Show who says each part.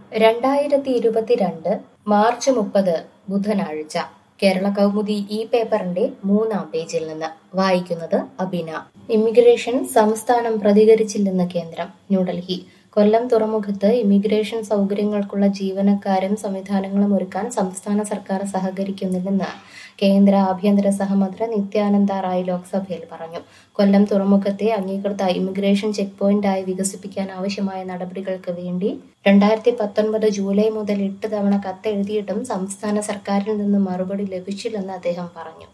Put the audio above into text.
Speaker 1: 2022 March 30 ബുധനാഴ്ച കേരള കൗമുദി ഈ പേപ്പറിന്റെ 3-ാം പേജിൽ നിന്ന് വായിക്കുന്നത് അബിന. ഇമിഗ്രേഷൻ സംസ്ഥാനം പ്രതികരിച്ചില്ലെന്ന് കേന്ദ്രം. ന്യൂഡൽഹി. കൊല്ലം തുറമുഖത്ത് ഇമിഗ്രേഷൻ സൗകര്യങ്ങൾക്കുള്ള ജീവനക്കാരും സംവിധാനങ്ങളും ഒരുക്കാൻ സംസ്ഥാന സർക്കാർ സഹകരിക്കുന്നില്ലെന്ന് കേന്ദ്ര ആഭ്യന്തര സഹമന്ത്രി നിത്യാനന്ദ റായ് ലോക്സഭയിൽ പറഞ്ഞു. കൊല്ലം തുറമുഖത്തെ അംഗീകൃത ഇമിഗ്രേഷൻ ചെക്ക് പോയിന്റായി വികസിപ്പിക്കാൻ ആവശ്യമായ നടപടികൾക്ക് വേണ്ടി 2019 ജൂലൈ മുതൽ 8 തവണ കത്തെഴുതിയിട്ടും സംസ്ഥാന സർക്കാരിൽ നിന്ന് മറുപടി ലഭിച്ചില്ലെന്ന് അദ്ദേഹം പറഞ്ഞു.